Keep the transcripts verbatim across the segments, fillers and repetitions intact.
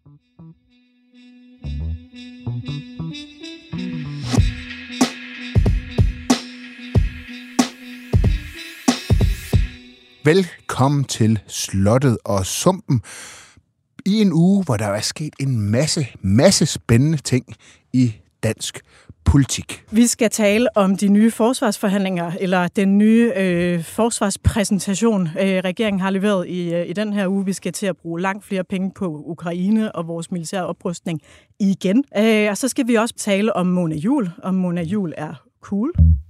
Velkommen til Slottet og Sumpen i en uge, hvor der er sket en masse, masse spændende ting i dansk politik. Vi skal tale om de nye forsvarsforhandlinger, eller den nye øh, forsvarspræsentation, øh, regeringen har leveret i, øh, i den her uge. Vi skal til at bruge langt flere penge på Ukraine og vores militære oprustning igen. Øh, og så skal vi også tale om Mona Juul, om Mona Juul er cool.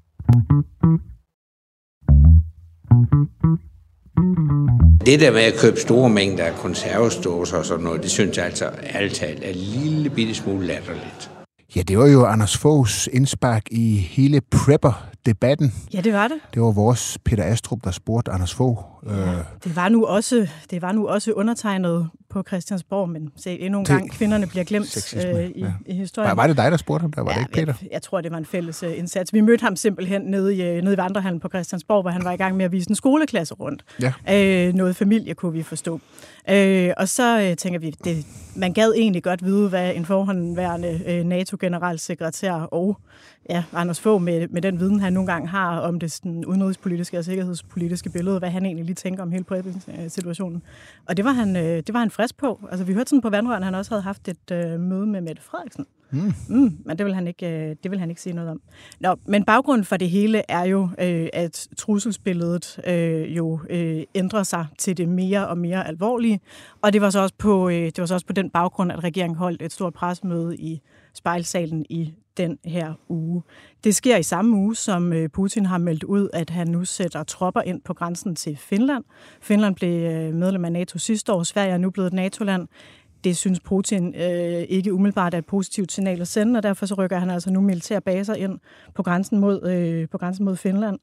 Det der med at købe store mængder af konservesdåser og sådan noget, det synes jeg altså ærligt talt er en lille bitte smule latterligt. Ja, det var jo Anders Foghs indspark i hele prepper-debatten. Ja, det var det. Det var vores Peter Astrup, der spurgte Anders Fogh. Ja, det var nu også, det var nu også undertegnet på Christiansborg, men se, endnu en gang, kvinderne bliver glemt øh, i, ja. i historien. Var, var det dig, der spurgte ham der? Var ja, det ikke Peter? Jeg, jeg tror, det var en fælles uh, indsats. Vi mødte ham simpelthen nede i, nede i Vandrehallen på Christiansborg, hvor han var i gang med at vise en skoleklasse rundt. Ja. Øh, noget familie kunne vi forstå. Øh, og så øh, tænker vi, det, man gad egentlig godt vide, hvad en forhåndværende øh, NATO-generalsekretær og ja, Anders Fogh med, med den viden, han nogle gange har om det sådan, udenrigspolitiske og sikkerhedspolitiske billede, hvad han egentlig lige tænker om hele situationen. Og det var han, øh, det var han frisk på. Altså, vi hørte sådan på Vandrøren, han også havde haft et øh, møde med Mette Frederiksen. Mm. Mm, men det vil, han ikke, øh, det vil han ikke sige noget om. Nå, men baggrunden for det hele er jo, øh, at trusselsbilledet øh, jo øh, ændrer sig til det mere og mere alvorlige. Og det var så også på, øh, det var så også på den baggrund, at regeringen holdt et stort pressemøde i Spejlsalen i den her uge. Det sker i samme uge, som Putin har meldt ud, at han nu sætter tropper ind på grænsen til Finland. Finland blev medlem af NATO sidste år, Sverige er nu blevet et NATO-land. Det synes Putin øh, ikke umiddelbart er et positivt signal at sende, og derfor så rykker han altså nu militære baser ind på grænsen mod, øh, på grænsen mod Finland.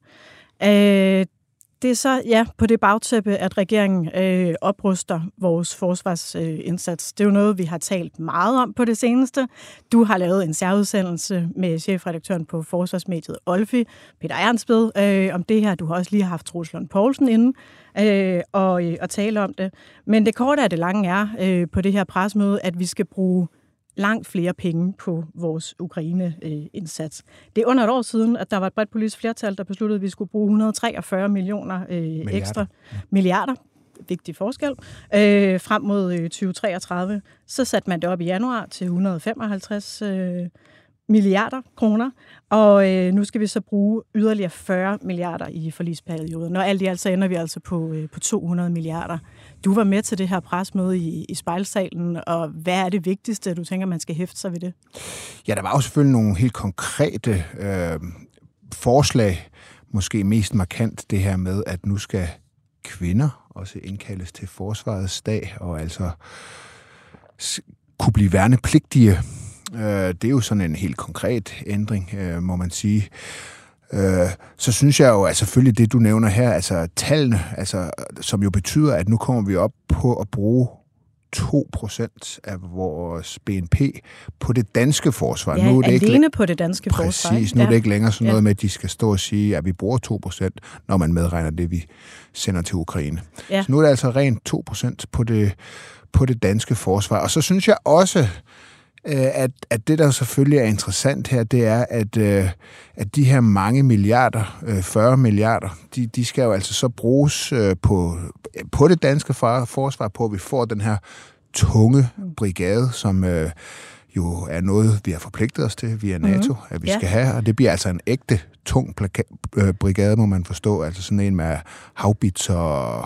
Øh, Det er så ja, på det bagtæppe, at regeringen øh, opruster vores forsvarsindsats. Øh, det er jo noget, vi har talt meget om på det seneste. Du har lavet en særudsendelse med chefredaktøren på forsvarsmediet Olfi, Peter Ernstbed, øh, om det her. Du har også lige haft Troels Lund Poulsen inde øh, og, øh, og tale om det. Men det korte af det lange er øh, på det her pressemøde, at vi skal bruge langt flere penge på vores Ukraine-indsats. Det er under et år siden, at der var et bredt politisk flertal, der besluttede, at vi skulle bruge et hundrede og treogfyrre millioner øh, milliarder. ekstra milliarder, vigtig forskel, øh, frem mod øh, tyve treogtredive. Så satte man det op i januar til et hundrede og femoghalvtreds øh, milliarder kroner, og øh, nu skal vi så bruge yderligere fyrre milliarder i forligsperioden. Og alt i alt så ender vi altså på, øh, på to hundrede milliarder. Du var med til det her pressemøde i, i Spejlsalen, og hvad er det vigtigste, du tænker, man skal hæfte sig ved det? Ja, der var jo selvfølgelig nogle helt konkrete øh, forslag, måske mest markant det her med, at nu skal kvinder også indkaldes til forsvarets dag, og altså kunne blive værnepligtige. Det er jo sådan en helt konkret ændring, må man sige. Så synes jeg jo, at selvfølgelig det, du nævner her, altså tallene, altså, som jo betyder, at nu kommer vi op på at bruge to procent af vores B N P på det danske forsvar. Ja, nu er det alene ikke, på det danske præcis, forsvar. Præcis, nu ja. er det ikke længere sådan noget ja. med, at de skal stå og sige, at vi bruger to procent, når man medregner det, vi sender til Ukraine. Ja. Så nu er det altså rent to procent på det, på det danske forsvar. Og så synes jeg også, At, at det, der selvfølgelig er interessant her, det er, at, at de her mange milliarder, fyrre milliarder, de, de skal jo altså så bruges på, på det danske forsvar, på at vi får den her tunge brigade, som jo er noget, vi har forpligtet os til via NATO, mm-hmm. at vi ja. skal have, og det bliver altså en ægte tung plaka- øh, brigade, må man forstå, altså sådan en med haubitser og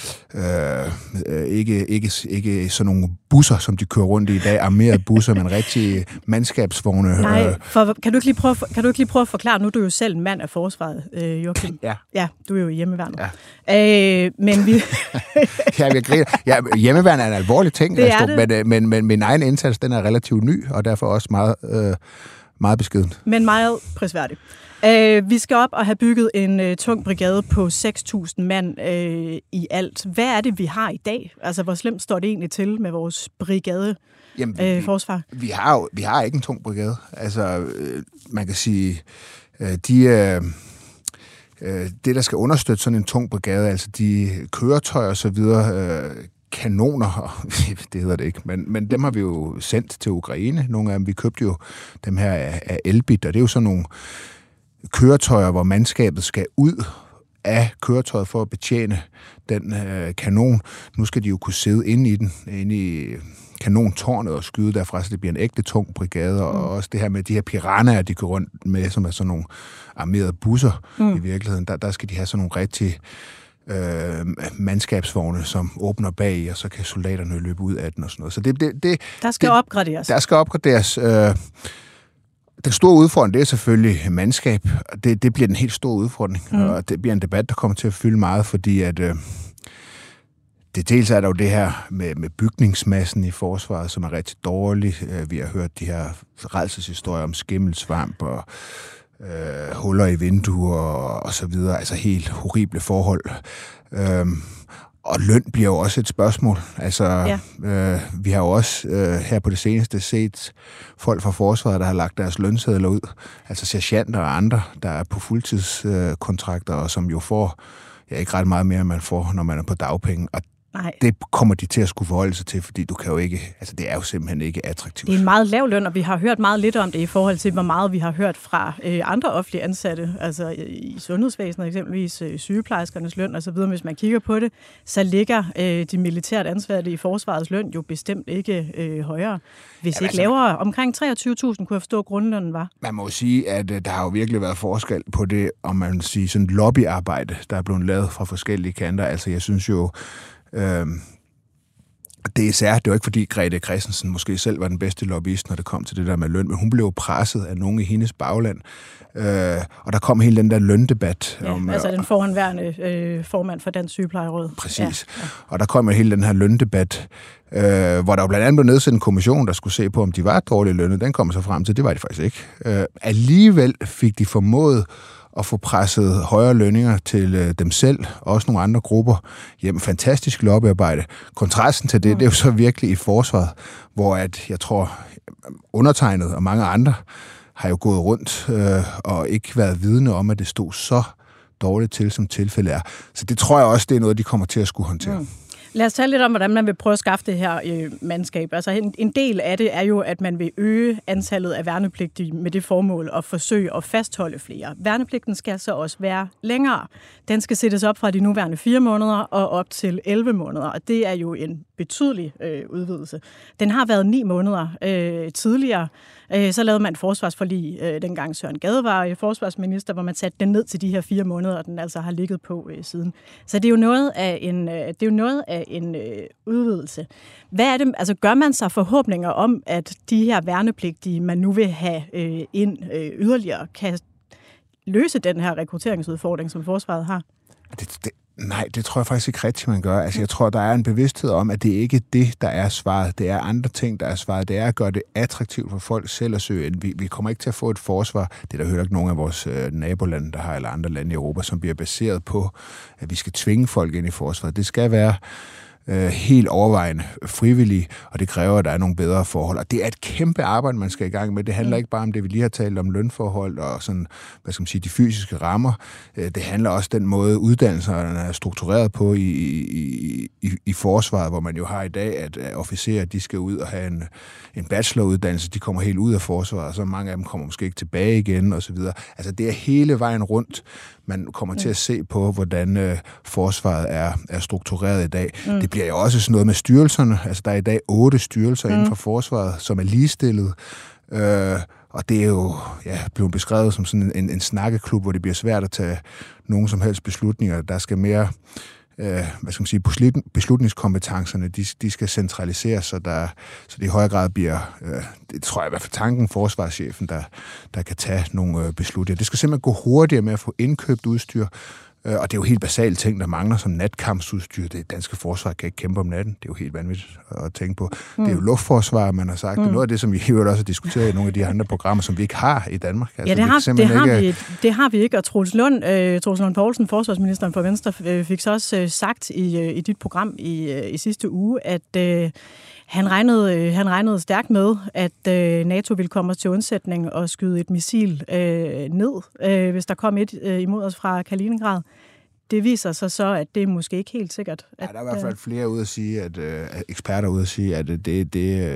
øh, ikke, ikke, ikke sådan nogle busser, som de kører rundt i i dag, armerede busser, men rigtige mandskabsvogne. Nej, for, kan, du ikke lige prøve, kan du ikke lige prøve at forklare, nu er du jo selv en mand af forsvaret, øh, Joachim. Ja. Ja, du er jo i hjemmeværnet. Ja. Øh, men vi... ja, jeg griner. Ja, hjemmeværnet er en alvorlig ting, det altså, men, men, men min egen indsats, den er relativt ny, og derfor også meget, øh, meget beskeden. Men meget prisværdig. Uh, vi skal op og have bygget en uh, tung brigade på seks tusind mand uh, i alt. Hvad er det, vi har i dag? Altså, hvor slemt står det egentlig til med vores brigade Jamen, vi, uh, forsvar? Vi, vi, har jo, vi har ikke en tung brigade. Altså, øh, man kan sige, øh, de... Øh, det, der skal understøtte sådan en tung brigade, altså de køretøjer og så videre, øh, kanoner, det hedder det ikke, men, men dem har vi jo sendt til Ukraine. Nogle af dem, vi købte jo dem her af, af Elbit, og det er jo sådan nogle køretøjer, hvor mandskabet skal ud af køretøjet for at betjene den øh, kanon. Nu skal de jo kunne sidde inde i den, inde i kanontårnet og skyde derfra, så det bliver en ægte tung brigade, og mm. også det her med de her piranhaer, de går rundt med, som er sådan nogle armerede busser mm. i virkeligheden. Der, der skal de have sådan nogle rigtig øh, mandskabsvogne, som åbner bag, og så kan soldaterne løbe ud af den og sådan noget. Så det, det, det, der skal det, opgraderes. Der skal opgraderes. Øh, Den store udfordring, det er selvfølgelig mandskab. Det, det bliver den helt store udfordring, mm. og det bliver en debat, der kommer til at fylde meget, fordi at øh, det dels er der jo det her med, med bygningsmassen i forsvaret, som er rigtig dårlig. Vi har hørt de her rædselshistorier om skimmelsvamp og øh, huller i vinduer og, og så videre. Altså helt horrible forhold. Øhm, Og løn bliver jo også et spørgsmål. Altså, ja. øh, vi har jo også øh, her på det seneste set folk fra forsvaret, der har lagt deres lønsedler ud. Altså sergeanter og andre, der er på fuldtidskontrakter, øh, og som jo får ja, ikke ret meget mere, end man får, når man er på dagpenge. Og Nej. Det kommer de til at skulle forholde sig til, fordi du kan jo ikke, altså det er jo simpelthen ikke attraktivt. Det er en meget lav løn, og vi har hørt meget lidt om det i forhold til, hvor meget vi har hørt fra øh, andre offentlige ansatte, altså i sundhedsvæsenet eksempelvis, øh, sygeplejerskernes løn og så videre. Hvis man kigger på det, så ligger øh, de militært ansatte i forsvarets løn jo bestemt ikke øh, højere. Hvis ja, ikke altså, lavere, omkring treogtyve tusind kunne jeg forstå, at grundlønnen var. Man må sige, at øh, der har jo virkelig været forskel på det, om man siger sådan lobbyarbejde, der er blevet lavet fra forskellige kanter. Altså jeg synes jo, Øhm, det er særligt, det var ikke fordi Grete Christensen måske selv var den bedste lobbyist, når det kom til det der med løn, men hun blev presset af nogen i hendes bagland, øh, og der kom hele den der løndebat. Ja, om, altså den forhåndværende øh, formand for Dansk Sygeplejeråd. Præcis, ja, ja. Og der kom hele den her løndebat, øh, hvor der jo blandt andet blev nedsat en kommission, der skulle se på, om de var dårlige lønnet. Den kom så frem til, det var de faktisk ikke. Øh, alligevel fik de formået og få presset højere lønninger til øh, dem selv, og også nogle andre grupper. Jamen, fantastisk lobbyarbejde. Kontrasten til det, mm. det er jo så virkelig i forsvaret, hvor at, jeg tror, undertegnet og mange andre har jo gået rundt øh, og ikke været vidne om, at det stod så dårligt til, som tilfældet er. Så det tror jeg også, det er noget, de kommer til at skulle håndtere. Mm. Lad os tale lidt om, hvordan man vil prøve at skaffe det her øh, mandskab. Altså en, en del af det er jo, at man vil øge antallet af værnepligtige med det formål at forsøge at fastholde flere. Værnepligten skal så også være længere. Den skal sættes op fra de nuværende fire måneder og op til elleve måneder, og det er jo en betydelig øh, udvidelse. Den har været ni måneder øh, tidligere. Øh, så lavede man et forsvarsforlig, øh, dengang Søren Gade var forsvarsminister, hvor man satte den ned til de her fire måneder, og den altså har ligget på øh, siden. Så det er jo noget af en, øh, det er jo noget af en øh, udvidelse. Hvad er det, altså gør man sig forhåbninger om, at de her værnepligtige, man nu vil have øh, ind øh, yderligere, kan løse den her rekrutteringsudfordring, som forsvaret har? Det, det, nej, det tror jeg faktisk ikke rigtigt, man gør. Altså, jeg tror, der er en bevidsthed om, at det ikke er det, der er svaret. Det er andre ting, der er svaret. Det er at gøre det attraktivt for folk selv at søge ind. Vi, vi kommer ikke til at få et forsvar. Det er der hører ikke nogen af vores øh, nabolande, der har, eller andre lande i Europa, som bliver baseret på, at vi skal tvinge folk ind i forsvaret. Det skal være øh, helt overvejende frivillige, og det kræver, at der er nogle bedre forhold. Og det er et kæmpe arbejde, man skal i gang med. Det handler ikke bare om det, vi lige har talt om, lønforhold og sådan, hvad skal man sige, de fysiske rammer. Det handler også den måde, uddannelserne er struktureret på i, i, i, i forsvaret, hvor man jo har i dag, at officerer, de skal ud og have en, en bacheloruddannelse, de kommer helt ud af forsvaret, og så mange af dem kommer måske ikke tilbage igen, og så videre. Altså, det er hele vejen rundt, man kommer til at se på, hvordan øh, forsvaret er, er struktureret i dag. Mm. Det bliver jo også sådan noget med styrelserne. Altså, der er i dag otte styrelser mm. inden for forsvaret, som er ligestillet. Øh, og det er jo ja, blevet beskrevet som sådan en, en snakkeklub, hvor det bliver svært at tage nogen som helst beslutninger. Der skal mere øh, hvad skal man sige, beslutningskompetencerne, de, de skal centraliseres, så, der, så det i højere grad bliver, øh, det tror jeg i hvert fald tanken, forsvarschefen, der, der kan tage nogle øh, beslutninger. Det skal simpelthen gå hurtigere med at få indkøbt udstyr, øh, og det er jo helt basale ting, der mangler, som natkampsudstyr. Det danske forsvar kan ikke kæmpe om natten. Det er jo helt vanvittigt at tænke på. Mm. Det er jo luftforsvar, man har sagt. Mm. Det er noget af det, som vi jo også har diskuteret i nogle af de andre programmer, som vi ikke har i Danmark. Altså, ja, det har, det, har ikke... vi, det har vi ikke, og Troels Lund, øh, Troels Lund Poulsen, forsvarsministeren for Venstre, øh, fik så også øh, sagt i, øh, i dit program i, øh, i sidste uge, at øh, han, regnede, øh, han regnede stærkt med, at øh, NATO ville komme os til undsætning og skyde et missil øh, ned, øh, hvis der kom et øh, imod os fra Kaliningrad. det viser sig så, at det er måske ikke helt sikkert. At, ja, der er i hvert fald flere ude at sige, at øh, eksperter ude at sige, at det, det,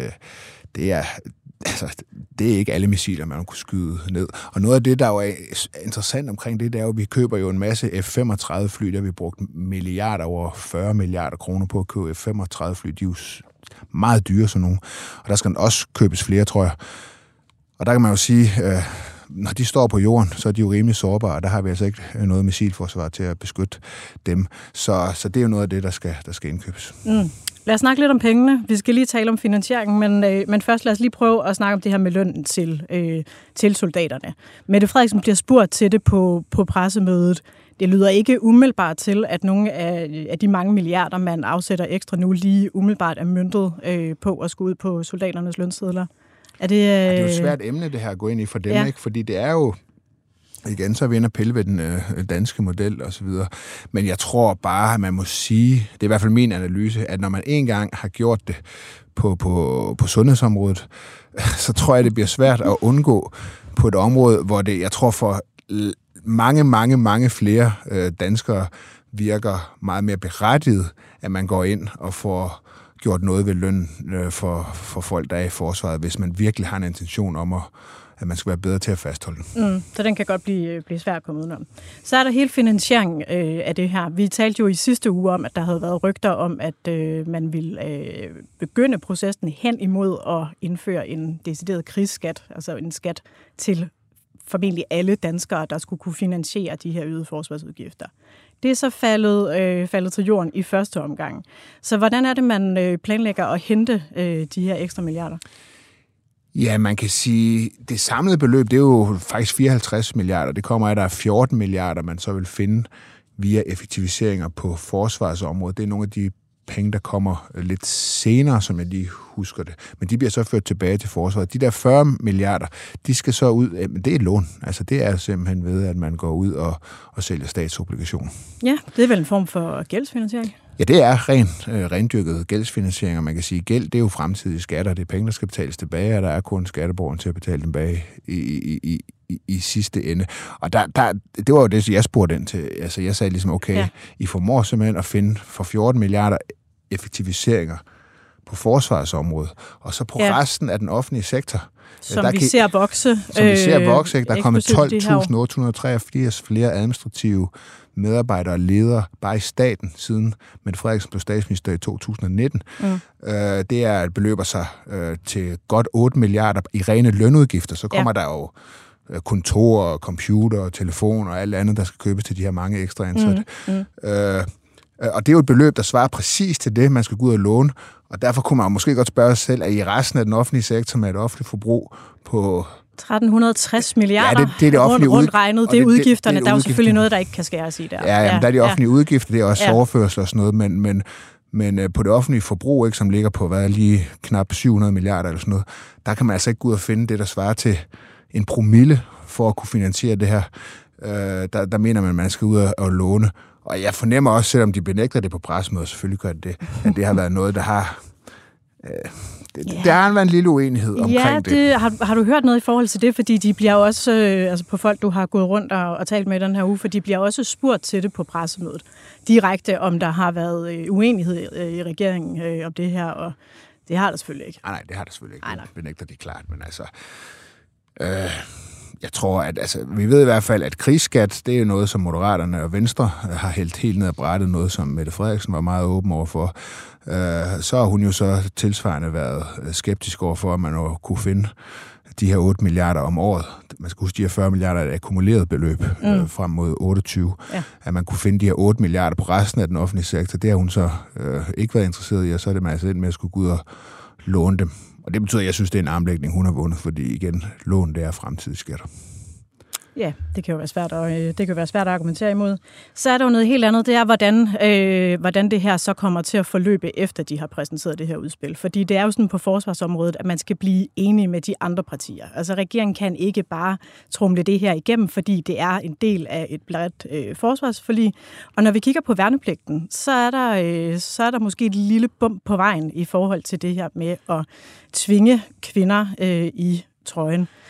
det er... Altså, det er ikke alle missiler, man kunne skyde ned. Og noget af det, der jo er interessant omkring det, det er jo, at vi køber jo en masse F femogtredive fly, der vi brugt milliarder, over fyrre milliarder kroner på at købe F femogtredive fly. De er jo meget dyre, sådan nogle. Og der skal også købes flere, tror jeg. Og der kan man jo sige, øh, når de står på jorden, så er de jo rimelig sårbare, og der har vi altså ikke noget missilforsvar til at beskytte dem. Så, så det er jo noget af det, der skal, der skal indkøbes. Mm. Lad os snakke lidt om pengene. Vi skal lige tale om finansieringen, men, øh, men først lad os lige prøve at snakke om det her med lønnen til, øh, til soldaterne. Mette Frederiksen bliver spurgt til det på, på pressemødet. Det lyder ikke umiddelbart til, at nogle af, af de mange milliarder, man afsætter ekstra nu, lige umiddelbart er møntet øh, på at skulle ud på soldaternes lønsedler. Er det, øh... ja, det er jo et svært emne, det her at gå ind i for dem, ja. Ikke? Fordi det er jo... Igen, så er vi inde og pille ved den øh, danske model og så videre. Men jeg tror bare, at man må sige, det er i hvert fald min analyse, at når man en gang har gjort det på, på, på sundhedsområdet, så tror jeg, det bliver svært at undgå på et område, hvor det, jeg tror for mange, mange, mange flere øh, danskere virker meget mere berettiget, at man går ind og får gjort noget ved løn øh, for, for folk, der er i forsvaret, hvis man virkelig har en intention om at at man skal være bedre til at fastholde den. Mm, så den kan godt blive, blive svær at komme udenom. Så er der hele finansieringen øh, af det her. Vi talte jo i sidste uge om, at der havde været rygter om, at øh, man ville øh, begynde processen hen imod at indføre en decideret krigsskat, altså en skat til formentlig alle danskere, der skulle kunne finansiere de her øgede forsvarsudgifter. Det er så faldet, øh, faldet til jorden i første omgang. Så hvordan er det, man øh, planlægger at hente øh, de her ekstra milliarder? Ja, man kan sige, det samlede beløb, det er jo faktisk fireoghalvtreds milliarder. Det kommer af, at der er fjorten milliarder, man så vil finde via effektiviseringer på forsvarsområdet. Det er nogle af de penge, der kommer lidt senere, som jeg lige husker det. Men de bliver så ført tilbage til forsvaret. De der fyrre milliarder, de skal så ud, det er et lån. Altså det er simpelthen ved, at man går ud og, og sælger statsobligationer. Ja, det er vel en form for gældsfinansiering? Ja, det er ren, øh, rendyrket gældsfinansiering, og man kan sige, gæld, det er jo fremtidige skatter. Det er penge, der skal betales tilbage, og der er kun skatteborgeren til at betale dem tilbage i, i, i, i, i sidste ende. Og der, der, det var jo det, jeg spurgte ind til. Altså, jeg sagde ligesom, okay, ja. I formår simpelthen at finde for fjorten milliarder effektiviseringer på forsvarsområdet, og så på ja. resten af den offentlige sektor. Som der vi kan, ser vokse. Som vi ser vokse, ikke? Der er kommet tolv tusind otte hundrede og treogfirs flere administrative medarbejdere og ledere bare i staten, siden Mette Frederiksen blev statsminister i to tusind og nitten. Mm. Øh, det er et beløber sig øh, til godt otte milliarder i rene lønudgifter. Så kommer ja. der jo kontorer, computer, telefon og alt andet, der skal købes til de her mange ekstra ansatte. Mm. Mm. Øh, og det er jo et beløb, der svarer præcis til det, man skal gå ud og låne. Og derfor kunne man måske godt spørge sig selv, at i resten af den offentlige sektor med et offentligt forbrug på tretten tres milliarder ja, det, det er det offentlige rundt, rundt regnet. Det er udgifterne. Det, det, det er der er jo selvfølgelig noget, der ikke kan skæres i der. Ja, jamen, ja der er de offentlige ja. udgifter, det er også ja. overførsel og sådan noget, men, men, men uh, på det offentlige forbrug, ikke, som ligger på hvad, lige knap syv hundrede milliarder eller sådan noget, der kan man altså ikke gå ud og finde det, der svarer til en promille for at kunne finansiere det her. Uh, der, der mener man, at man skal ud og, og låne. Og jeg fornemmer også, selvom de benægter det på pressemødet, selvfølgelig gør det, at det har været noget, der har... Uh, Det, yeah. Der har været en lille uenighed omkring ja, det. det. Har, har du hørt noget i forhold til det? Fordi de bliver også, øh, altså på folk, du har gået rundt og, og talt med den her uge, for de bliver også spurgt til det på pressemødet. Direkte, om der har været øh, uenighed øh, i regeringen øh, om det her, og det har der selvfølgelig ikke. Nej, nej, det har der selvfølgelig ikke. Ej, det benægter de klart, men altså... Øh, jeg tror, at altså, vi ved i hvert fald, at krigsskat, det er noget, som Moderaterne og Venstre har hældt helt ned ad brættet, noget som Mette Frederiksen var meget åben overfor. Øh, så har hun jo så tilsvarende været skeptisk overfor, at man kunne finde de her otte milliarder om året. Man skal huske, de her fyrre milliarder er et akkumuleret beløb mm. øh, frem mod otteogtyve. Ja. At man kunne finde de her otte milliarder på resten af den offentlige sektor, det har hun så øh, ikke været interesseret i, og så er det man altså ind med at skulle gå ud og låne dem. Og det betyder, at jeg synes, det er en armlægning, hun har vundet, fordi igen, lån, det er fremtidige skatter. Ja, det kan jo være svært at, det kan jo være svært at argumentere imod. Så er der jo noget helt andet, det er, hvordan, øh, hvordan det her så kommer til at forløbe, efter de har præsenteret det her udspil. Fordi det er jo sådan på forsvarsområdet, at man skal blive enige med de andre partier. Altså regeringen kan ikke bare tromle det her igennem, fordi det er en del af et bredt øh, forsvarsforlig. Og når vi kigger på værnepligten, så er, der, øh, så er der måske et lille bump på vejen i forhold til det her med at tvinge kvinder øh, i trøjen.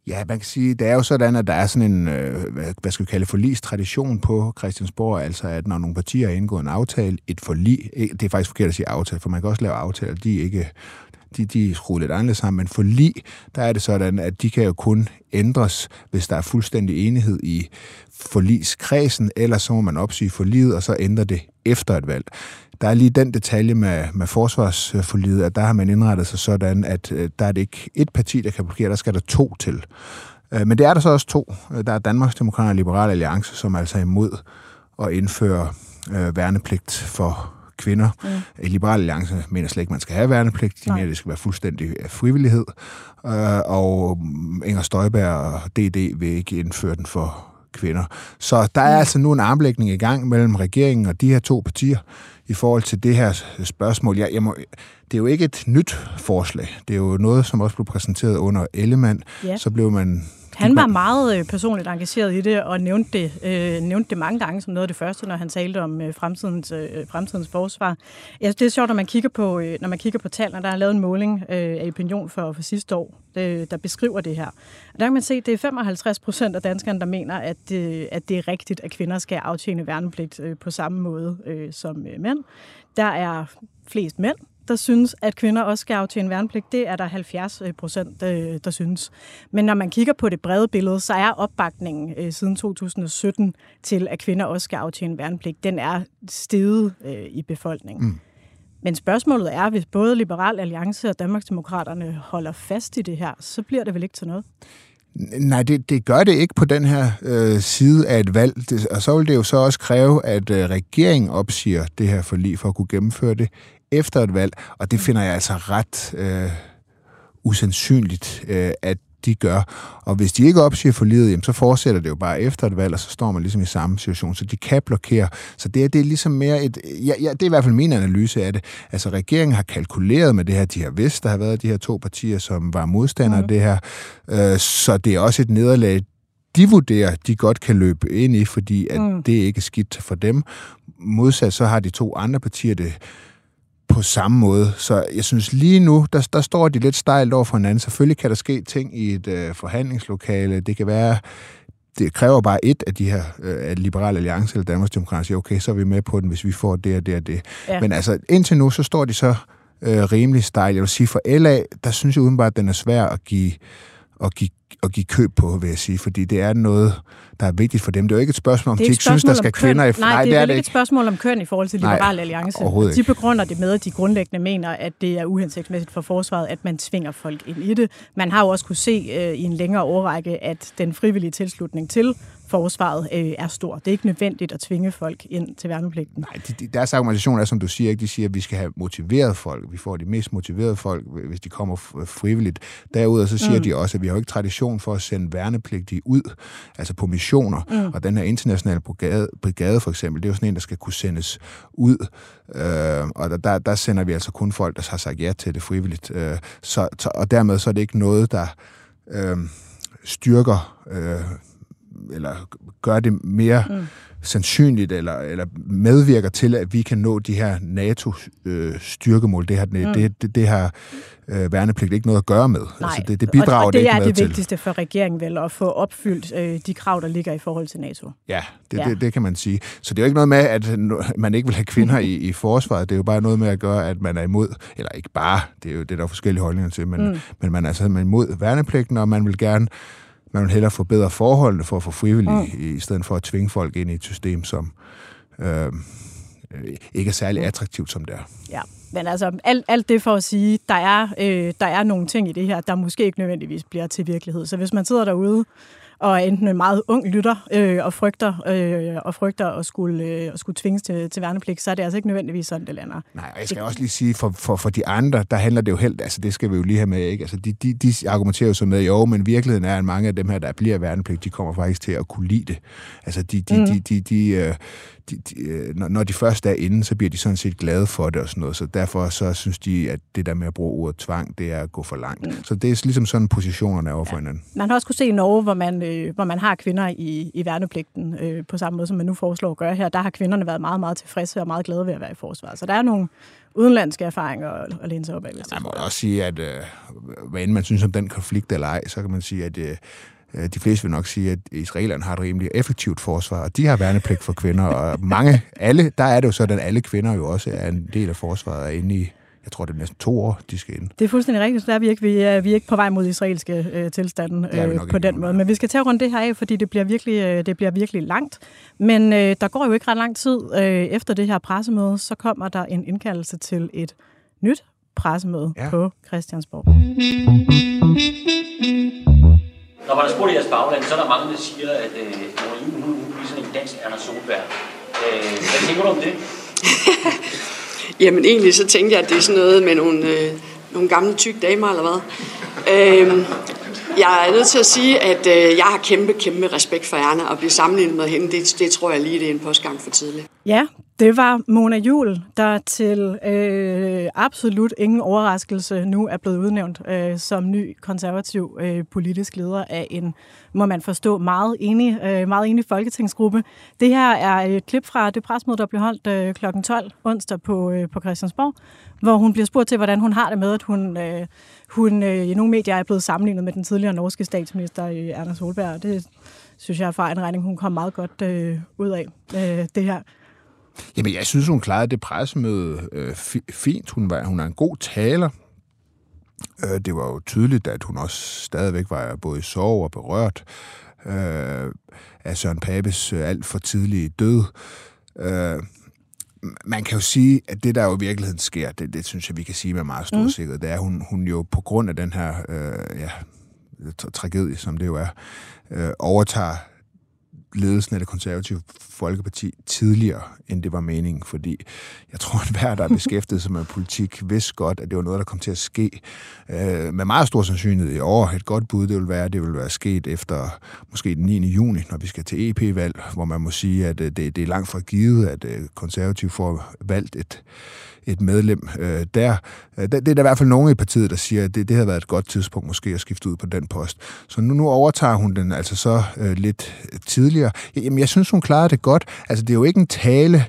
Ja, man kan sige, det er jo sådan, at der er sådan en, øh, hvad skal vi kalde, forligstradition på Christiansborg, altså at når nogle partier har indgået en aftale, et forlig, det er faktisk forkert at sige aftale, for man kan også lave aftaler, de er ikke, de, de er skruet lidt anderledes sammen, men forlig, der er det sådan, at de kan jo kun ændres, hvis der er fuldstændig enighed i forligskredsen, ellers så må man opsige forliget, og så ændre det efter et valg. Der er lige den detalje med, med forsvarsforliget, at der har man indrettet sig sådan, at øh, der er det ikke et parti, der kan blokere, der skal der to til. Øh, men det er der så også to. Der er Danmarksdemokraterne og Liberal Alliance, som altså er imod at indføre øh, værnepligt for kvinder. Mm. Liberal Alliance mener slet ikke, man skal have værnepligt. De Nej. mener, det skal være fuldstændig frivillighed. Øh, og Inger Støjberg og D D vil ikke indføre den for kvinder. Så der er mm. altså nu en armlægning i gang mellem regeringen og de her to partier i forhold til det her spørgsmål. Jeg, jeg må, det er jo ikke et nyt forslag. Det er jo noget, som også blev præsenteret under Ellemann. Ja. Så blev man... Han var meget øh, personligt engageret i det, og nævnte det, øh, nævnte det mange gange som noget af det første, når han talte om øh, fremtidens, øh, fremtidens forsvar. Ja, det er sjovt, når man kigger på, øh, når man kigger på tallene. Der er lavet en måling øh, af opinion for, for sidste år, øh, der beskriver det her. Og der kan man se, at det er femoghalvtreds procent af danskerne, der mener, at, øh, at det er rigtigt, at kvinder skal aftjene værnepligt øh, på samme måde øh, som øh, mænd. Der er flest mænd, der synes, at kvinder også skal aftjene værnepligt. Det er der halvfjerds procent, der synes. Men når man kigger på det brede billede, så er opbakningen øh, siden to tusind og sytten til, at kvinder også skal aftjene værnepligt, den er steget øh, i befolkningen. Mm. Men spørgsmålet er, hvis både Liberal Alliance og Danmarksdemokraterne holder fast i det her, så bliver det vel ikke til noget? Nej, det, det gør det ikke på den her øh, side af et valg. Det, og så vil det jo så også kræve, at øh, regeringen opsiger det her forlig for at kunne gennemføre det efter et valg. Og det finder jeg altså ret øh, usandsynligt, øh, at de gør. Og hvis de ikke opsiger forliget, jamen, så fortsætter det jo bare efter et valg, og så står man ligesom i samme situation. Så de kan blokere. Så det, det er ligesom mere et... Ja, ja, det er i hvert fald min analyse af det. Altså, regeringen har kalkuleret med det her. De har vidst, der har været de her to partier, som var modstandere mm. af det her. Øh, så det er også et nederlag, de vurderer, de godt kan løbe ind i, fordi at mm. det er ikke skidt for dem. Modsat så har de to andre partier det på samme måde. Så jeg synes lige nu, der, der står de lidt stejlt over for hinanden. Selvfølgelig kan der ske ting i et øh, forhandlingslokale. Det kan være, det kræver bare et af de her, øh, Liberal Alliance eller Danmarksdemokraterne siger, okay, så er vi med på den, hvis vi får det og det og det. Ja. Men altså, indtil nu, så står de så øh, rimelig stejlt. Jeg vil sige, for L A, der synes jeg udenbart, at den er svær at give, at give at give køb på, vil jeg sige, fordi det er noget, der er vigtigt for dem. Det er jo ikke et spørgsmål, om de ikke synes, der skal kvinder i... Nej, Nej, det, det er ikke et spørgsmål om køn i forhold til Liberal Alliance. De begrunder det med, at de grundlæggende mener, at det er uhensigtsmæssigt for forsvaret, at man tvinger folk ind i det. Man har jo også kunne se øh, i en længere årrække, at den frivillige tilslutning til forsvaret øh, er stor. Det er ikke nødvendigt at tvinge folk ind til værnepligten. Nej, de, de, deres argumentation er, som du siger, ikke? De siger, at vi skal have motiveret folk. Vi får de mest motiverede folk, hvis de kommer frivilligt. Derudover så siger mm. de også, at vi har jo ikke tradition for at sende værnepligtige ud, altså på missioner. Mm. Og den her internationale brigade, brigade for eksempel, det er jo sådan en, der skal kunne sendes ud. Øh, og der, der sender vi altså kun folk, der har sagt ja til det frivilligt. Øh, så, så, og dermed så er det ikke noget, der øh, styrker øh, eller gør det mere mm. sandsynligt, eller, eller medvirker til, at vi kan nå de her NATO-styrkemål. Det har, mm. det, det, det har øh, værnepligt ikke noget at gøre med. Nej, altså det, det bidrager og, og det, det ikke med til. Det er det vigtigste for regeringen vel, at få opfyldt øh, de krav, der ligger i forhold til NATO. Ja, det, ja. Det, det kan man sige. Så det er jo ikke noget med, at man ikke vil have kvinder i, i forsvaret. Det er jo bare noget med at gøre, at man er imod, eller ikke bare, det er jo det, der er forskellige holdninger til, men, mm. men man er altså imod værnepligten, og man vil gerne man vil hellere forbedre forholdene for at få frivillige, mm. i stedet for at tvinge folk ind i et system, som øh, ikke er særlig attraktivt, som det er. Ja, men altså alt, alt det for at sige, der er, øh, der er nogle ting i det her, der måske ikke nødvendigvis bliver til virkelighed. Så hvis man sidder derude og er enten en meget ung lytter øh, og frygter øh, og frygter at skulle, øh, at skulle tvinges til, til værnepligt, så er det altså ikke nødvendigvis sådan, det lander. Nej, og jeg skal det... også lige sige, for, for, for de andre, der handler det jo helt, altså det skal vi jo lige have med, ikke? Altså de, de, de argumenterer jo så med, jo, men virkeligheden er, at mange af dem her, der bliver værnepligt, de kommer faktisk til at kunne lide det. Altså de, de, mm. de, de, de, de, de, de, når de først er inde, så bliver de sådan set glade for det og sådan noget. Så derfor så synes de, at det der med at bruge ordet tvang, det er at gå for langt. Mm. Så det er ligesom sådan positionerne er over for ja. hinanden. Man har også kunne se i Norge, hvor man, øh, hvor man har kvinder i, i værnepligten øh, på samme måde, som man nu foreslår at gøre her. Der har kvinderne været meget, meget tilfredse og meget glade ved at være i forsvaret. Så der er nogle udenlandske erfaringer at, at læne sig op af. Ja, man må også sige, at øh, hvad end man synes om den konflikt eller ej, så kan man sige, at øh, de fleste vil nok sige, at israelerne har et rimelig effektivt forsvar, og de har værnepligt for kvinder, og mange, alle, der er det jo sådan, at alle kvinder jo også er en del af forsvaret, og inde i, jeg tror, det er næsten to år, de skal ind. Det er fuldstændig rigtigt, så der er vi ikke, vi er, vi er ikke på vej mod israelske øh, tilstanden øh, på den måde. Men vi skal tage rundt det her af, fordi det bliver virkelig, øh, det bliver virkelig langt. Men øh, der går jo ikke ret lang tid øh, efter det her pressemøde, så kommer der en indkaldelse til et nyt pressemøde ja. på Christiansborg. Når man har spurgt i jeres bagland, så er der mange, der siger, at øh, Mona Juul, hun bliver sådan en dansk Erna Solberg. Øh, hvad tænker du om det? Jamen egentlig så tænkte jeg, at det er sådan noget med nogle, øh, nogle gamle tykke damer, eller hvad. Øh, jeg er nødt til at sige, at øh, jeg har kæmpe, kæmpe respekt for Erna, og blive sammenlignet med hende, det, det tror jeg lige, det er en postgang for tidligt. Ja, det var Mona Juul, der til øh, absolut ingen overraskelse nu er blevet udnævnt øh, som ny konservativ øh, politisk leder af en, må man forstå, meget enig, øh, meget enig folketingsgruppe. Det her er et klip fra det pressemøde, der blev holdt øh, klokken tolv onsdag på, øh, på Christiansborg, hvor hun bliver spurgt til, hvordan hun har det med, at hun, øh, hun øh, i nogle medier er blevet sammenlignet med den tidligere norske statsminister øh, Erna Solberg. Det synes jeg er fra en regning, hun kom meget godt øh, ud af øh, det her. Jamen, jeg synes, hun klarede det pressemøde øh, fint. Hun var, hun er en god taler. Øh, det var jo tydeligt, at hun også stadigvæk var både i sorg og berørt øh, af Søren Papes øh, alt for tidlige død. Øh, man kan jo sige, at det, der jo i virkeligheden sker, det, det synes jeg, vi kan sige med meget stor mm. sikkerhed, det er, at hun, hun jo på grund af den her øh, ja, tragedie, som det jo er, øh, overtager ledelsen af det konservative Folkeparti tidligere, end det var meningen, fordi jeg tror, at hver, der er beskæftiget sig med politik, vidste godt, at det var noget, der kom til at ske øh, med meget stor sandsynlighed i år. Et godt bud, det vil være, det vil være sket efter måske den niende juni, når vi skal til E P-valg, hvor man må sige, at øh, det, det er langt fra givet, at øh, konservative får valgt et et medlem øh, der. Det er der i hvert fald nogen i partiet, der siger, at det, det havde været et godt tidspunkt måske at skifte ud på den post. Så nu, nu overtager hun den altså så øh, lidt tidligere. Jamen, jeg synes, hun klarede det godt. Altså, det er jo ikke en tale,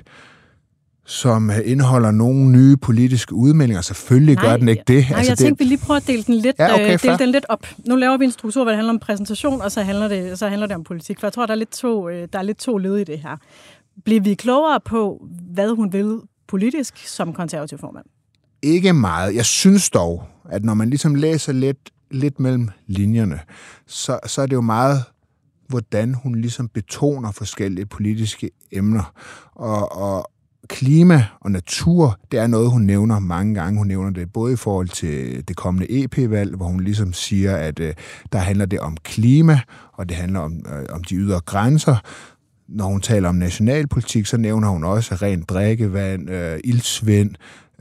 som indeholder nogle nye politiske udmeldinger. Selvfølgelig nej, gør den ikke det. Nej, altså, jeg tænkte, vi lige prøver at dele den lidt, ja, okay, øh, dele den lidt op. Nu laver vi en struktur, hvor det handler om præsentation, og så handler det, så handler det om politik. For jeg tror, der er lidt to, øh, der er lidt to led i det her. Bliver vi klogere på, hvad hun vil politisk som konservativ formand? Ikke meget. Jeg synes dog, at når man ligesom læser lidt, lidt mellem linjerne, så, så er det jo meget, hvordan hun ligesom betoner forskellige politiske emner. Og, og klima og natur, det er noget, hun nævner mange gange. Hun nævner det både i forhold til det kommende E P-valg, hvor hun ligesom siger, at øh, der handler det om klima, og det handler om, øh, om de ydre grænser. Når hun taler om nationalpolitik, så nævner hun også rent drikkevand, øh, iltsvind,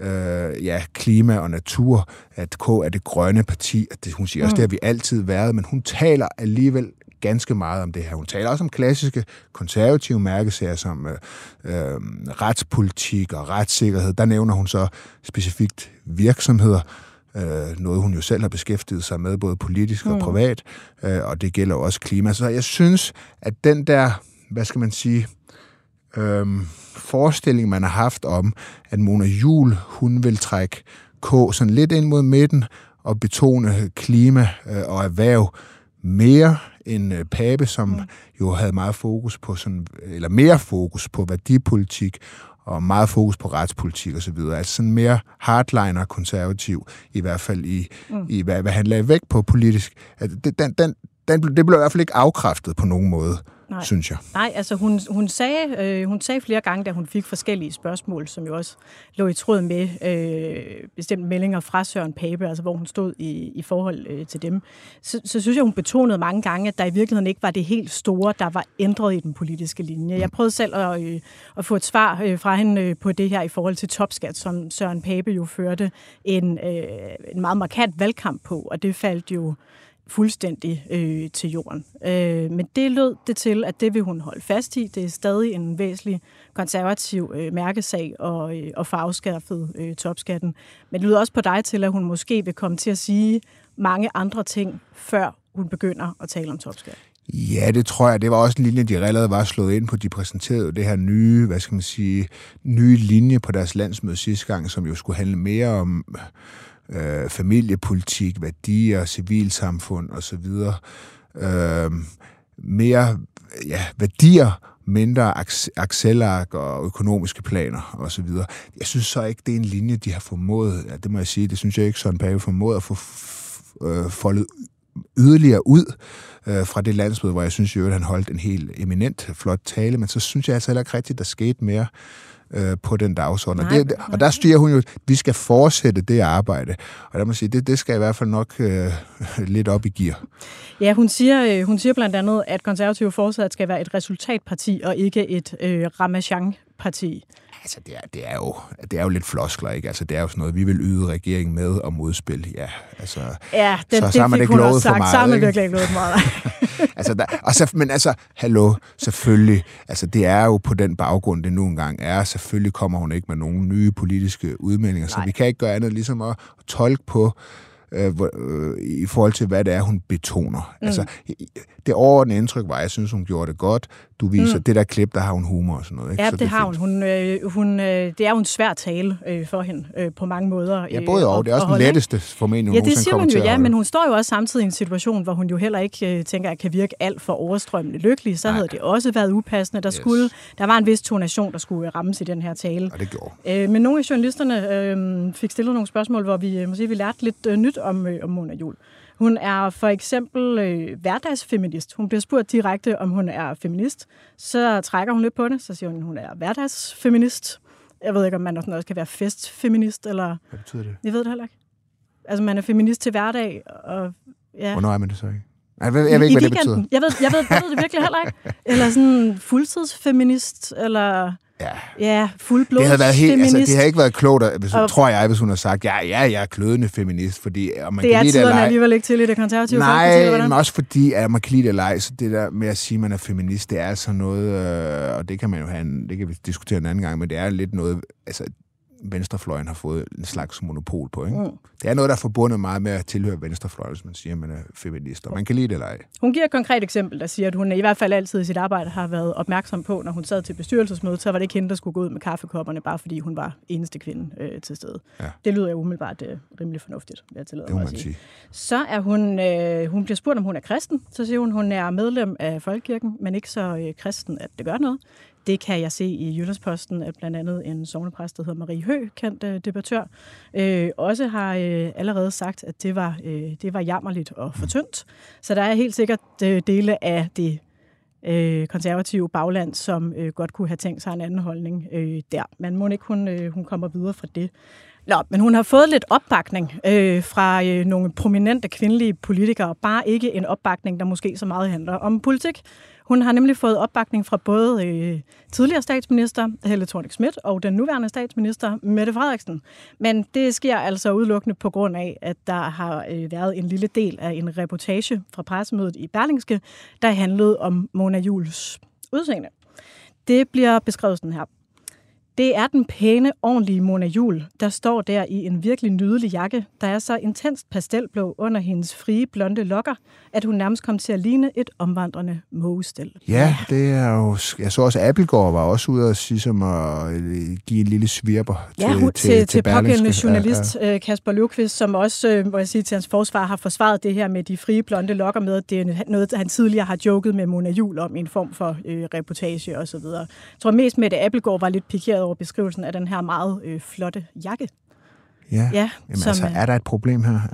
øh, ja, klima og natur, at K er det grønne parti. At det, hun siger også, mm. det har vi altid været, men hun taler alligevel ganske meget om det her. Hun taler også om klassiske konservative mærkesager som øh, øh, retspolitik og retssikkerhed. Der nævner hun så specifikt virksomheder, øh, noget hun jo selv har beskæftiget sig med, både politisk og mm. privat, øh, og det gælder også klima. Så jeg synes, at den der, hvad skal man sige, øh, forestilling, man har haft om, at Mona Juul, hun vil trække K sådan lidt ind mod midten og betone klima øh, og erhverv mere end øh, Pape, som mm. jo havde meget fokus på sådan, eller mere fokus på værdipolitik og meget fokus på retspolitik osv. Altså sådan mere hardliner konservativ, i hvert fald i, mm. i hvad, hvad han lagde vægt på politisk. Altså, det, den, den, den, det blev i hvert fald ikke afkræftet på nogen måde. Nej. Synes jeg. Nej, altså hun, hun, sagde, øh, hun sagde flere gange, da hun fik forskellige spørgsmål, som jo også lå i tråd med øh, bestemte meldinger fra Søren Pape, altså hvor hun stod i, i forhold øh, til dem. Så, så synes jeg, hun betonede mange gange, at der i virkeligheden ikke var det helt store, der var ændret i den politiske linje. Jeg prøvede selv at, øh, at få et svar øh, fra hende øh, på det her i forhold til topskat, som Søren Pape jo førte en, øh, en meget markant valgkamp på, og det faldt jo fuldstændig øh, til jorden. Øh, men det lød det til, at det vil hun holde fast i. Det er stadig en væsentlig konservativ øh, mærkesag og, øh, og farveskaffet øh, topskatten. Men det lyder også på dig til, at hun måske vil komme til at sige mange andre ting, før hun begynder at tale om topskat. Ja, det tror jeg. Det var også en linje, de allerede var slået ind på. De præsenterede det her nye, hvad skal man sige, nye linje på deres landsmøde sidste gang, som jo skulle handle mere om øh, familiepolitik, værdier, civilsamfund osv. Øh, mere ja, værdier, mindre Excel-ark og økonomiske planer osv. Jeg synes så ikke, det er en linje, de har formået. Ja, det må jeg sige. Det synes jeg ikke, Søren Pape har formået at få øh, foldet yderligere ud øh, fra det landsmøde, hvor jeg synes jo, at han holdt en helt eminent, flot tale, men så synes jeg altså heller ikke rigtigt, der skete mere øh, på den dagsorden. Nej, og, det, og der styrer hun jo, at vi skal fortsætte det arbejde. Og der må sige, det, det skal i hvert fald nok øh, lidt op i gear. Ja, hun siger, hun siger blandt andet, at konservative fortsat skal være et resultatparti og ikke et øh, Ramachan-parti. Altså, det er, det, er jo, det er jo lidt floskler, ikke? Altså, det er jo sådan noget, vi vil yde regeringen med og modspil. Ja, altså... Ja, det, så, det, så har man det ikke hun lovet også sagt. for meget, så har man ikke? virkelig ikke lovet for meget. altså, der, og så, men altså, hallo, selvfølgelig. Altså, det er jo på den baggrund, det nu engang er. Selvfølgelig kommer hun ikke med nogle nye politiske udmeldinger, så vi kan ikke gøre andet ligesom at, at tolke på Øh, øh, i forhold til, hvad det er, hun betoner. Mm. Altså, det overordnede indtryk var, jeg synes, hun gjorde det godt. Du viser, mm. det der klip, der har hun humor og sådan noget. Ikke? Ja, så det, det har hun. hun, øh, hun øh, det er jo en svær tale øh, for hende øh, på mange måder. Ja, både og. Det er også den letteste formentlig, hun ja, det siger man jo, ja, men hun står jo også samtidig i en situation, hvor hun jo heller ikke øh, tænker, at kan virke alt for overstrømmende lykkelig. Så Nej. havde det også været upassende. Der, yes. skulle, der var en vis tonation, der skulle rammes i den her tale. Og det gjorde. Øh, men nogle af journalisterne øh, fik stillet nogle spørgsmål, hvor vi, måske, vi lærte lidt øh, nyt om, øh, om Mona Juul. Hun er for eksempel øh, hverdagsfeminist. Hun bliver spurgt direkte, om hun er feminist. Så trækker hun lidt på det. Så siger hun, at hun er hverdagsfeminist. Jeg ved ikke, om man også kan være festfeminist. Eller... Hvad betyder det? Jeg ved det heller ikke. Altså, man er feminist til hverdag. Og, ja. Hvornår er man det så ikke? Jeg ved, jeg ved ikke, I, hvad i det betyder. Jeg ved, jeg, ved, jeg ved det virkelig heller ikke. Eller sådan fuldtidsfeminist, eller... Ja, ja fuldblods det havde været helt, feminist. altså, det havde ikke været klogt, hvis, og, tror jeg, hvis hun har sagt, ja, ja, jeg er glødende feminist, fordi om man det kan er lide det eller ej. alligevel ikke til i det konservative Nej, folkeparti, men også fordi, at man kan lide det eller ej, så det der med at sige, at man er feminist, det er altså noget, øh, og det kan man jo have, en, det kan vi diskutere en anden gang, men det er lidt noget, altså venstrefløjen har fået en slags monopol på, ikke? Mm. Det er noget, der er forbundet meget med at tilhøre venstrefløjen, hvis man siger, at man er feminist, og man kan lide det eller ej. Hun giver et konkret eksempel, der siger, at hun i hvert fald altid i sit arbejde har været opmærksom på, når hun sad til bestyrelsesmødet, så var det ikke hende, der skulle gå ud med kaffekopperne, bare fordi hun var eneste kvinde øh, til stede. Ja. Det lyder jo umiddelbart øh, rimelig fornuftigt, vil jeg tillade mig at sige. sige. Så er hun, øh, hun bliver spurgt, om hun er kristen, så siger hun, hun er medlem af Folkekirken, men ikke så øh, kristen, at det gør noget. Det kan jeg se i Jyllandsposten, at blandt andet en sognepræst, der hedder Marie Høgh, kendt øh, debattør, øh, også har øh, allerede sagt, at det var, øh, det var jammerligt og for tyndt. Så der er helt sikkert øh, dele af det øh, konservative bagland, som øh, godt kunne have tænkt sig en anden holdning øh, der. Men må ikke hun, øh, hun kommer videre fra det. Nå, men hun har fået lidt opbakning øh, fra øh, nogle prominente kvindelige politikere, bare ikke en opbakning, der måske så meget handler om politik. Hun har nemlig fået opbakning fra både øh, tidligere statsminister Helle Thorning-Schmidt og den nuværende statsminister Mette Frederiksen. Men det sker altså udelukkende på grund af, at der har øh, været en lille del af en reportage fra pressemødet i Berlingske, der handlede om Mona Juuls udseende. Det bliver beskrevet sådan her. Det er den pæne, ordentlige Mona Juul, der står der i en virkelig nydelig jakke, der er så intenst pastelblå under hendes frie, blonde lokker, at hun nærmest kom til at ligne et omvandrende mågestel. Ja, det er jo... Jeg så også, at Appelgaard var også ude og sige, som at give en lille svirper til, ja, hun, til, til, til, til pågældende journalist ja, ja. Kasper Løvqvist, som også, må jeg sige, til hans forsvar har forsvaret det her med de frie, blonde lokker med, at det er noget, han tidligere har joket med Mona Juul om i en form for øh, reportage og så videre. Jeg tror mest med, at Appelgaard var lidt pikeret over beskrivelsen af den her meget øh, flotte jakke. Ja, ja Jamen, som, altså, er der et problem her?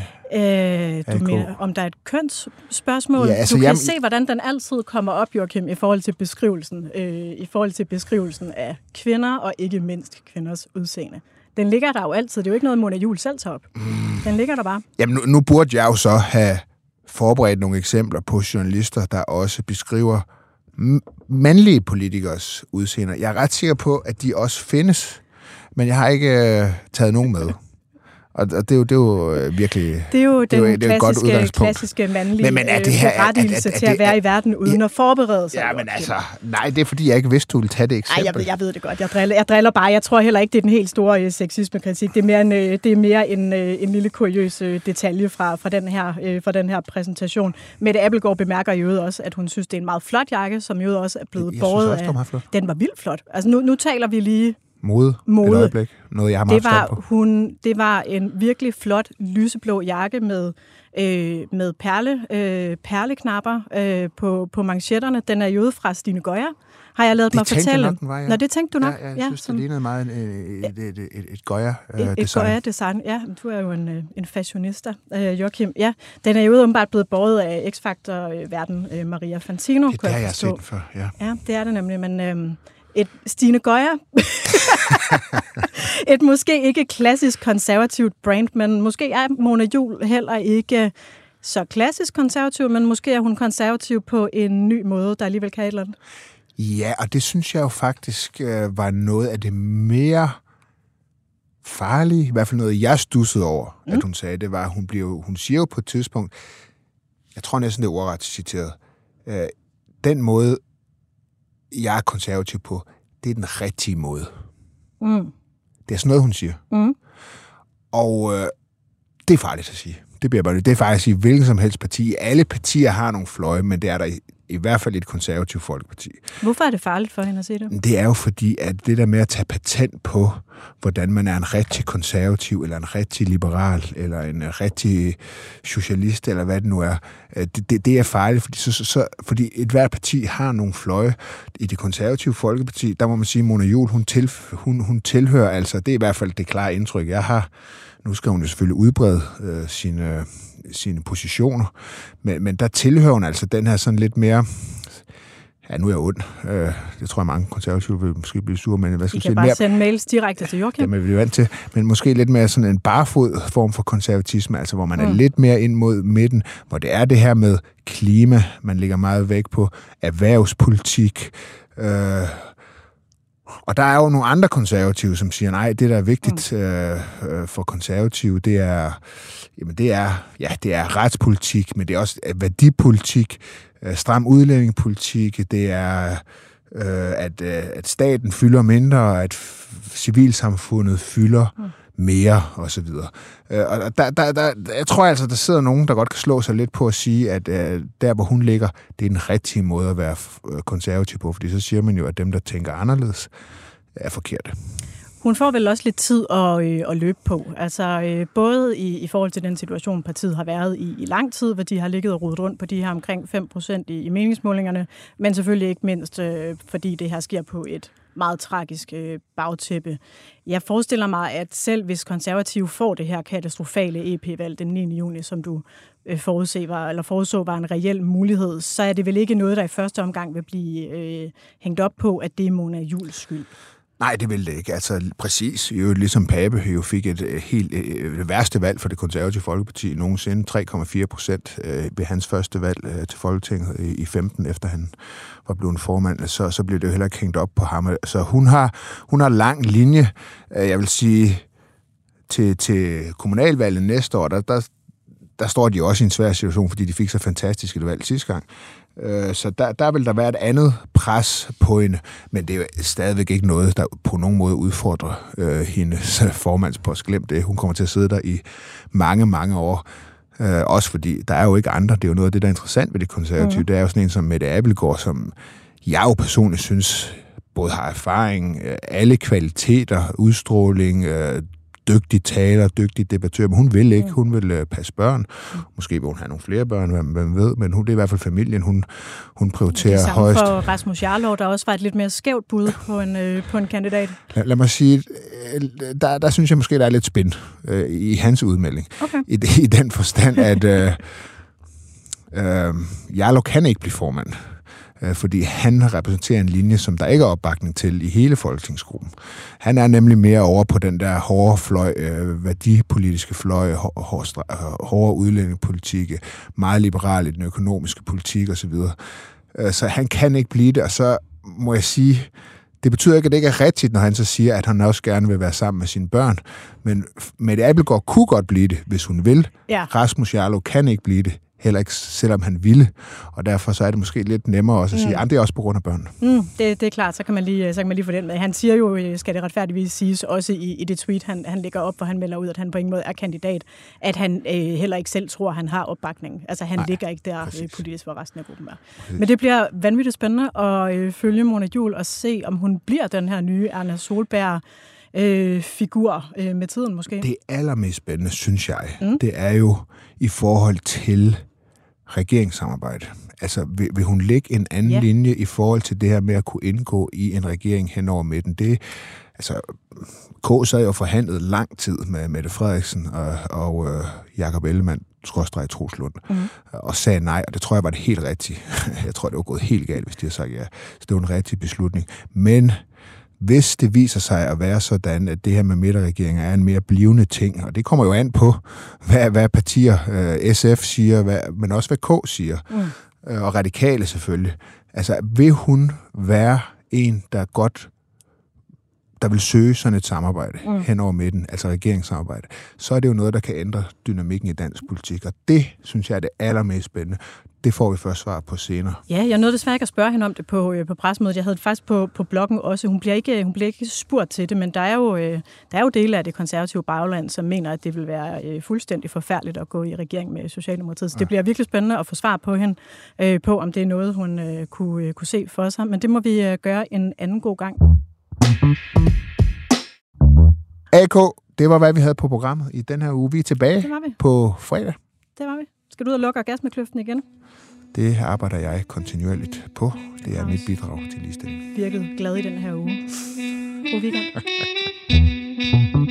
Øh, du mener, om der er et kønsspørgsmål? Ja, altså, du kan jeg... se, hvordan den altid kommer op, Joachim, i forhold til beskrivelsen, øh, i forhold til beskrivelsen af kvinder, og ikke mindst kvinders udseende. Den ligger der jo altid. Det er jo ikke noget, Mona Juul selv tager op. Mm. Den ligger der bare. Jamen, nu, nu burde jeg jo så have forberedt nogle eksempler på journalister, der også beskriver mandlige politikers udseender. Jeg er ret sikker på, at de også findes, men jeg har ikke øh, taget nogen med. Og det er jo, det er jo virkelig... Det er jo det er den jo, det er klassiske, klassiske mandlige men, men er det her, berettigelse er, er, er, er, til at være i verden uden ja, at forberede sig. Ja, men altså... Nej, det er fordi, jeg ikke vidste, du ville tage det eksempel. Nej, jeg, jeg ved det godt. Jeg driller, jeg driller bare. Jeg tror heller ikke, det er den helt store uh, sexisme-kritik. Det er mere en, uh, det er mere en, uh, en lille kuriøs uh, detalje fra, fra, den her, uh, fra den her præsentation. Mette Abildgaard bemærker jo også, at hun synes, det er en meget flot jakke, som jo også er blevet båret af... Den var flot. Den var vildt flot. Altså, nu, nu taler vi lige... Mode, Mode. Et øjeblik. Noget, jeg har meget det var, på. Hun, det var en virkelig flot lyseblå jakke med, øh, med perle, øh, perleknapper øh, på, på manchetterne. Den er jo ude fra Stine Goya, har jeg lavet mig fortælle. Nok, den var, ja. Nå, det tænkte du nok. Ja, jeg ja, synes, som, det lignede meget et, et, et, et, et Goya-design. Et, et Goya-design, ja. Du er jo en, en fashionista, øh, Joachim. Ja, den er jo åbenbart blevet båret af X-Factor-verden øh, Maria Fantino. Det er der, jeg har set før, ja. Ja, det er det nemlig, men... Øh, Et Stine Goya. Et måske ikke klassisk konservativt brand, men måske er Mona Juul heller ikke så klassisk konservativ, men måske er hun konservativ på en ny måde, der alligevel kan et eller andet. Ja, og det synes jeg jo faktisk øh, var noget af det mere farlige, i hvert fald noget, jeg stussede over, mm. at hun sagde, det var, hun, blev, hun siger jo på et tidspunkt, jeg tror næsten, det er ordret citeret, øh, den måde, jeg er konservativ på, det er den rigtige måde. Mm. Det er sådan noget, hun siger. Mm. Og øh, det er farligt at sige. Det bliver bare det. Det er faktisk i hvilken som helst parti. Alle partier har nogle fløje, men det er der i, i hvert fald et konservativt folkeparti. Hvorfor er det farligt for hende at sige det? Det er jo fordi, at det der med at tage patent på, hvordan man er en rigtig konservativ, eller en rigtig liberal, eller en rigtig socialist, eller hvad det nu er, det, det, det er farligt, fordi, så, så, fordi et hvert parti har nogle fløje. I det konservative folkeparti, der må man sige, at Mona Juul, hun, til, hun, hun tilhører, altså det er i hvert fald det klare indtryk, jeg har. Nu skal hun jo selvfølgelig udbrede øh, sine, sine positioner, men, men der tilhører hun altså den her sådan lidt mere... Ja, nu er jeg ond. Øh, det tror jeg, mange konservative vil måske blive sure, men hvad skal I jeg kan sige? bare mere... sende mails direkte til Joachim. Jamen, vi er vant til. Men måske lidt mere sådan en barefod form for konservatisme, altså hvor man mm. er lidt mere ind mod midten, hvor det er det her med klima, man lægger meget vægt på, erhvervspolitik. Øh, og der er jo nogle andre konservative, som siger, nej, det der er vigtigt mm. øh, for konservative, det er, jamen det er, ja, det er retspolitik, men det er også værdipolitik, stram udlændingepolitik, det er, øh, at, øh, at staten fylder mindre, at civilsamfundet fylder mm. mere, og så videre. Øh, og der, der, der, jeg tror altså, der sidder nogen, der godt kan slå sig lidt på at sige, at øh, der, hvor hun ligger, det er den rigtige måde at være konservativ på, fordi så siger man jo, at dem, der tænker anderledes, er forkerte. Hun får vel også lidt tid at, øh, at løbe på. Altså øh, både i, i forhold til den situation, partiet har været i i lang tid, hvor de har ligget og rodet rundt på de her omkring fem procent i, i meningsmålingerne, men selvfølgelig ikke mindst, øh, fordi det her sker på et meget tragisk øh, bagtæppe. Jeg forestiller mig, at selv hvis konservative får det her katastrofale E P-valg den niende juni, som du øh, forudse var, eller forudså var en reel mulighed, så er det vel ikke noget, der i første omgang vil blive øh, hængt op på, at det er Mona Juuls skyld. Nej, det ville det ikke. Altså præcis, jo ligesom Pape jo fik et helt et værste valg for det konservative folkeparti nogensinde, tre komma fire procent ved hans første valg til Folketinget i femten, efter han var blevet formand, så, så blev det jo heller ikke hængt op på ham. Så hun har, hun har lang linje, jeg vil sige, til, til kommunalvalget næste år, der, der, der står de også i en svær situation, fordi de fik så fantastisk et valg sidste gang. Så der, der vil der være et andet pres på hende, men det er jo stadigvæk ikke noget, der på nogen måde udfordrer øh, hendes formandspost. Glem det. Hun kommer til at sidde der i mange, mange år. Øh, også fordi der er jo ikke andre. Det er jo noget af det, der er interessant ved det konservative. Mm. Det er jo sådan en som Mette Abildgaard, som jeg jo personligt synes både har erfaring, alle kvaliteter, udstråling, øh, dygtig taler, dygtig debattør, men hun vil ikke. Hun vil uh, passe børn. Måske vil hun have nogle flere børn, hvem, hvem ved, men hun, det er i hvert fald familien, hun, hun prioriterer det højst. Det for Rasmus Jarlov, der også var et lidt mere skævt bud på en, øh, på en kandidat. Lad, lad mig sige, der, der synes jeg måske, der er lidt spænd øh, i hans udmelding. Okay. I, I den forstand, at øh, øh, Jarlov kan ikke blive formand, fordi han repræsenterer en linje, som der ikke er opbakning til i hele folketingsgruppen. Han er nemlig mere over på den der hårde fløj, øh, værdipolitiske fløj, hårde, hårde udlændingepolitik, meget liberal i den økonomiske politik osv. Så han kan ikke blive det, og så må jeg sige, Det betyder ikke, at det ikke er rigtigt, når han så siger, at han også gerne vil være sammen med sine børn. Men Mette Abildgaard kunne godt blive det, hvis hun vil. Ja. Rasmus Jarlov kan ikke blive det, heller ikke selvom han ville. Og derfor så er det måske lidt nemmere også at sige, at mm. det er også på grund af børnene. Mm, det, det er klart, så kan, man lige, så kan man lige få den med. Han siger jo, skal det retfærdigvis siges, også i, i det tweet, han, han lægger op, hvor han melder ud, at han på ingen måde er kandidat, at han øh, heller ikke selv tror, at han har opbakning. Altså han Nej, ligger ikke der øh, politisk, hvor resten af gruppen er. Præcis. Men det bliver vanvittigt spændende at øh, følge Mona Juul og se, om hun bliver den her nye Erna Solberg øh, figur øh, med tiden måske. Det allermest spændende, synes jeg, mm. det er jo i forhold til regeringssamarbejde. Altså, vil, vil hun lægge en anden yeah. linje i forhold til det her med at kunne indgå i en regering hen over midten? Det, altså, K sad jo forhandlet lang tid med Mette Frederiksen og, og øh, Jakob Ellemann, skråstreg Troels Lund, mm. og sagde nej, og det tror jeg var det helt rigtige. Jeg tror, det var gået helt galt, hvis de havde sagt ja. Så det var en rigtig beslutning. Men hvis det viser sig at være sådan, at det her med midterregeringer er en mere blivende ting, og det kommer jo an på, hvad, hvad partier øh, S F siger, hvad, men også hvad K siger, mm. øh, og radikale selvfølgelig. Altså, vil hun være en, der godt der vil søge sådan et samarbejde mm. hen over midten, altså regeringssamarbejde, så er det jo noget, der kan ændre dynamikken i dansk politik, og det, synes jeg, er det allermest spændende. Det får vi først svar på senere. Ja, jeg nåede desværre ikke at spørge hende om det på, øh, på pressemødet. Jeg havde det faktisk på, på bloggen også. Hun bliver, ikke, hun bliver ikke spurgt til det, men der er, jo, øh, der er jo dele af det konservative bagland, som mener, at det vil være øh, fuldstændig forfærdeligt at gå i regering med Socialdemokratiet. Så ja. Det bliver virkelig spændende at få svar på hende, øh, på om det er noget, hun øh, kunne, øh, kunne se for sig. Men det må vi øh, gøre en anden god gang. A K, det var, hvad vi havde på programmet i den her uge. Vi er tilbage på fredag. Det var vi. Skal du ud og lukke orgasmekløften igen? Det arbejder jeg kontinuerligt på. Det er mit bidrag til ligestilling. Virkede glad i den her uge. God weekend.